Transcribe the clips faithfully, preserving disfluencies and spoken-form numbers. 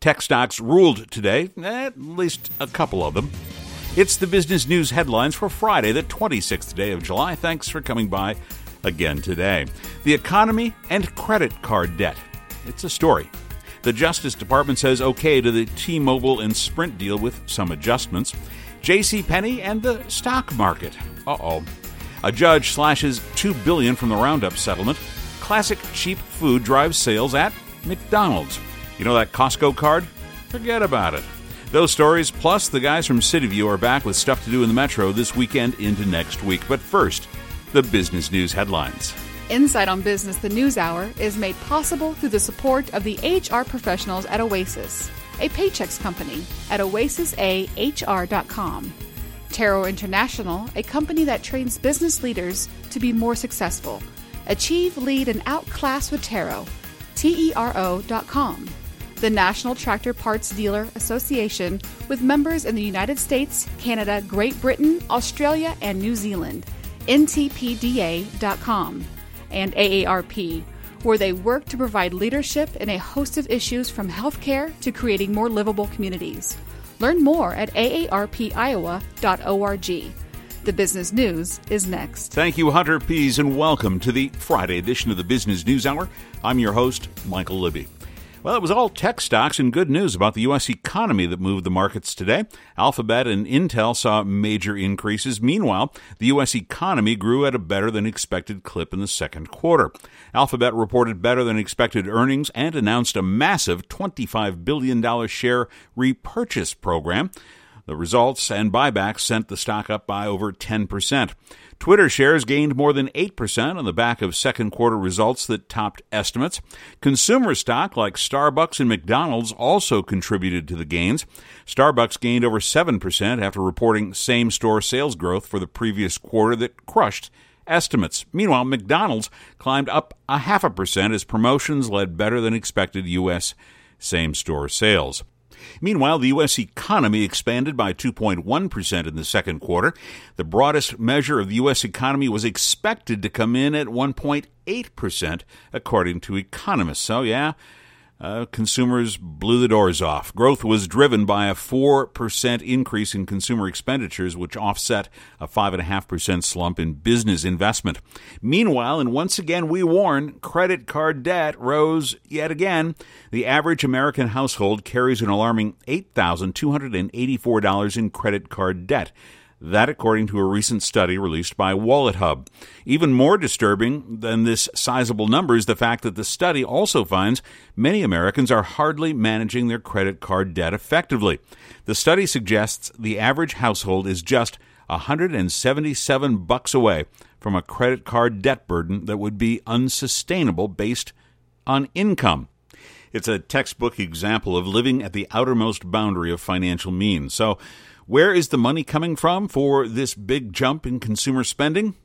Tech stocks ruled today, at least a couple of them. It's the business news headlines for Friday, the twenty-sixth day of July. Thanks for coming by again today. The economy and credit card debt. It's a story. The Justice Department says okay to the T-Mobile and Sprint deal with some adjustments. JCPenney and the stock market. Uh-oh. A judge slashes two billion dollars from the Roundup settlement. Classic cheap food drives sales at McDonald's. You know that Costco card? Forget about it. Those stories, plus the guys from CityView are back with stuff to do in the Metro this weekend into next week. But first, the business news headlines. Insight on Business, the News Hour, is made possible through the support of the H R professionals at Oasis, a Paychex company, at oasis a h r dot com. Tero International, a company that trains business leaders to be more successful. Achieve, lead, and outclass with Tero. T E R O dot com. The National Tractor Parts Dealer Association, with members in the United States, Canada, Great Britain, Australia, and New Zealand. N T P D A dot com. And A A R P, where they work to provide leadership in a host of issues from healthcare to creating more livable communities. Learn more at A A R P Iowa dot org. The business news is next. Thank you, Hunter Pease, and welcome to the Friday edition of the Business News Hour. I'm your host, Michael Libby. Well, it was all tech stocks and good news about the U S economy that moved the markets today. Alphabet and Intel saw major increases. Meanwhile, the U S economy grew at a better-than-expected clip in the second quarter. Alphabet reported better-than-expected earnings and announced a massive twenty-five billion dollars share repurchase program. The results and buybacks sent the stock up by over ten percent. Twitter shares gained more than eight percent on the back of second quarter results that topped estimates. Consumer stock like Starbucks and McDonald's also contributed to the gains. Starbucks gained over seven percent after reporting same-store sales growth for the previous quarter that crushed estimates. Meanwhile, McDonald's climbed up a half a percent as promotions led better than expected U S same-store sales. Meanwhile, the U S economy expanded by two point one percent in the second quarter. The broadest measure of the U S economy was expected to come in at one point eight percent, according to economists. So, yeah, uh, consumers blew the doors off. Growth was driven by a four percent increase in consumer expenditures, which offset a five point five percent slump in business investment. Meanwhile, and once again we warn, credit card debt rose yet again. The average American household carries an alarming eight thousand two hundred eighty-four dollars in credit card debt. That, according to a recent study released by WalletHub. Even more disturbing than this sizable number is the fact that the study also finds many Americans are hardly managing their credit card debt effectively. The study suggests the average household is just one hundred seventy-seven bucks away from a credit card debt burden that would be unsustainable based on income. It's a textbook example of living at the outermost boundary of financial means. So, where is the money coming from for this big jump in consumer spending?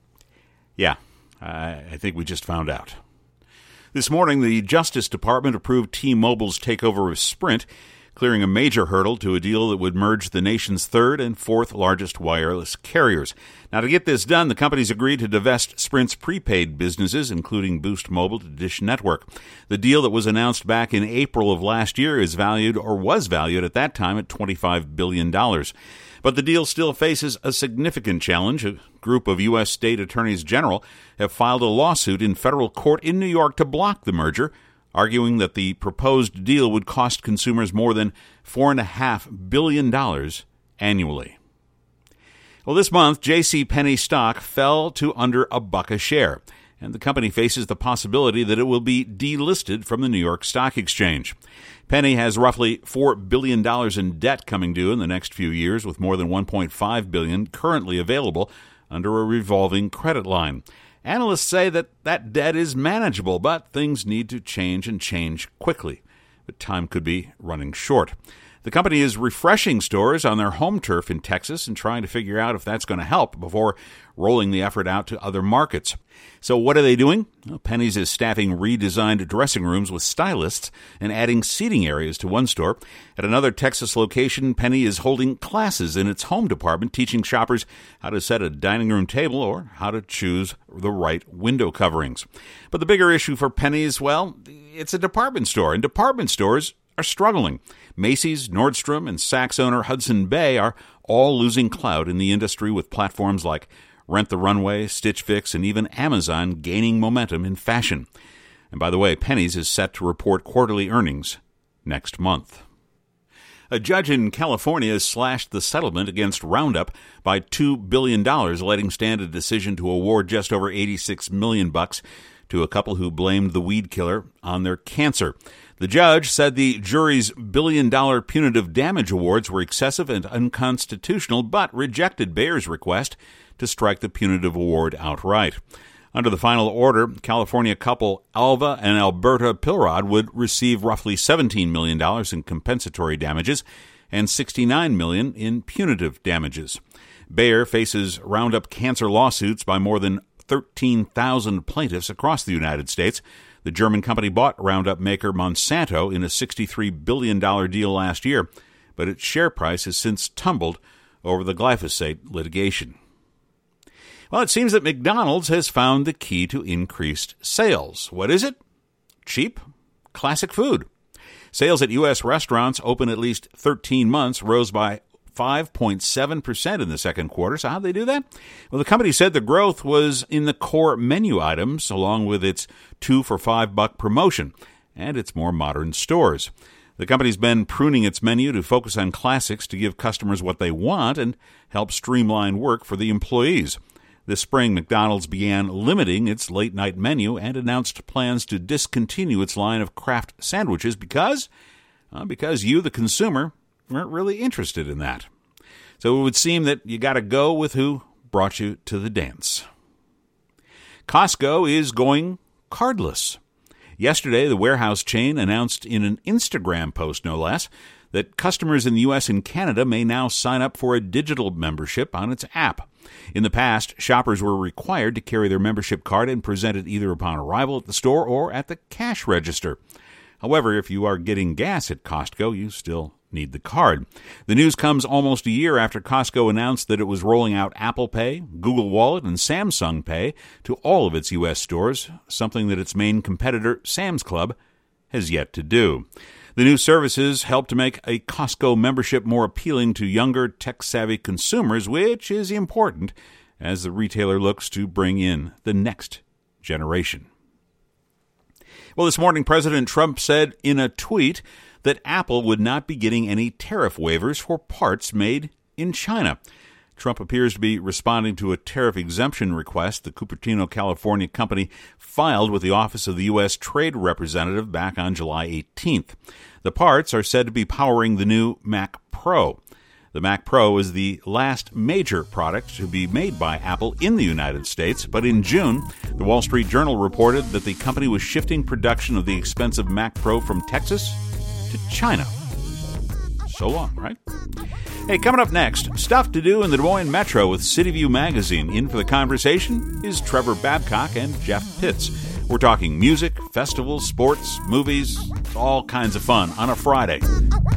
Yeah, I think we just found out. This morning, the Justice Department approved T-Mobile's takeover of Sprint, clearing a major hurdle to a deal that would merge the nation's third and fourth largest wireless carriers. Now, to get this done, the companies agreed to divest Sprint's prepaid businesses, including Boost Mobile, to Dish Network. The deal that was announced back in April of last year is valued, or was valued at that time, at twenty-five billion dollars. But the deal still faces a significant challenge. A group of U S state attorneys general have filed a lawsuit in federal court in New York to block the merger, arguing that the proposed deal would cost consumers more than four point five billion dollars annually. Well, this month, JCPenney stock fell to under a buck a share, and the company faces the possibility that it will be delisted from the New York Stock Exchange. Penny has roughly four billion dollars in debt coming due in the next few years, with more than one point five billion dollars currently available under a revolving credit line. Analysts say that that debt is manageable, but things need to change and change quickly. But time could be running short. The company is refreshing stores on their home turf in Texas and trying to figure out if that's going to help before rolling the effort out to other markets. So what are they doing? Well, Penny's is staffing redesigned dressing rooms with stylists and adding seating areas to one store. At another Texas location, Penny is holding classes in its home department, teaching shoppers how to set a dining room table or how to choose the right window coverings. But the bigger issue for Penny is, well, it's a department store, and department stores are struggling. Macy's, Nordstrom, and Saks owner Hudson Bay are all losing clout in the industry, with platforms like Rent the Runway, Stitch Fix, and even Amazon gaining momentum in fashion. And by the way, Penny's is set to report quarterly earnings next month. A judge in California has slashed the settlement against Roundup by two billion dollars, letting stand a decision to award just over eighty-six million dollars bucks to a couple who blamed the weed killer on their cancer. The judge said the jury's billion-dollar punitive damage awards were excessive and unconstitutional, but rejected Bayer's request to strike the punitive award outright. Under the final order, California couple Alva and Alberta Pilrod would receive roughly seventeen million dollars in compensatory damages and sixty-nine million dollars in punitive damages. Bayer faces Roundup cancer lawsuits by more than thirteen thousand plaintiffs across the United States. The German company bought Roundup maker Monsanto in a sixty-three billion dollars deal last year, but its share price has since tumbled over the glyphosate litigation. Well, it seems that McDonald's has found the key to increased sales. What is it? Cheap, classic food. Sales at U S restaurants open at least thirteen months rose by five point seven percent in the second quarter. So how'd they do that? Well, the company said the growth was in the core menu items, along with its two for five buck promotion and its more modern stores. The company's been pruning its menu to focus on classics to give customers what they want and help streamline work for the employees. This spring, McDonald's began limiting its late-night menu and announced plans to discontinue its line of Kraft sandwiches because, uh, because you, the consumer, weren't really interested in that. So it would seem that you got to go with who brought you to the dance. Costco is going cardless. Yesterday, the warehouse chain announced in an Instagram post, no less, that customers in the U S and Canada may now sign up for a digital membership on its app. In the past, shoppers were required to carry their membership card and present it either upon arrival at the store or at the cash register. However, if you are getting gas at Costco, you still need the card. The news comes almost a year after Costco announced that it was rolling out Apple Pay, Google Wallet, and Samsung Pay to all of its U S stores, something that its main competitor, Sam's Club, has yet to do. The new services help to make a Costco membership more appealing to younger, tech-savvy consumers, which is important as the retailer looks to bring in the next generation. Well, this morning, President Trump said in a tweet that Apple would not be getting any tariff waivers for parts made in China. Trump appears to be responding to a tariff exemption request the Cupertino, California company filed with the Office of the U S Trade Representative back on July eighteenth. The parts are said to be powering the new Mac Pro. The Mac Pro is the last major product to be made by Apple in the United States, but in June, the Wall Street Journal reported that the company was shifting production of the expensive Mac Pro from Texas to China. So long, right? Hey, coming up next, stuff to do in the Des Moines Metro with City View Magazine. In for the conversation is Trevor Babcock and Jeff Pitts. We're talking music, festivals, sports, movies, all kinds of fun on a Friday.